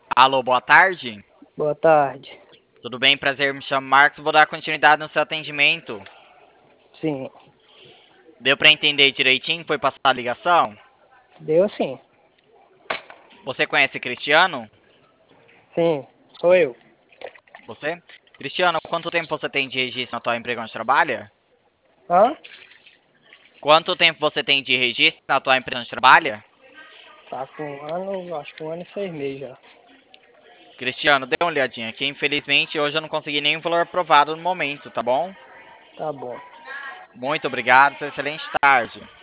Alô, boa tarde. Boa tarde. Tudo bem? Prazer, me chamo Marcos. Vou dar continuidade no seu atendimento. Sim, Deu para entender direitinho? Foi passar a ligação? deu sim. Você conhece Cristiano? Sim, sou eu. Você? Cristiano, quanto tempo você tem de registro na tua empresa onde trabalha? Hã? Quanto tempo você tem de registro na tua empresa onde trabalha? Tá com um ano, acho que 1 ano e 6 meses já. Cristiano, dê uma olhadinha aqui. Infelizmente, hoje eu não consegui nenhum valor aprovado no momento, tá bom? Tá bom. Muito obrigado, excelente tarde.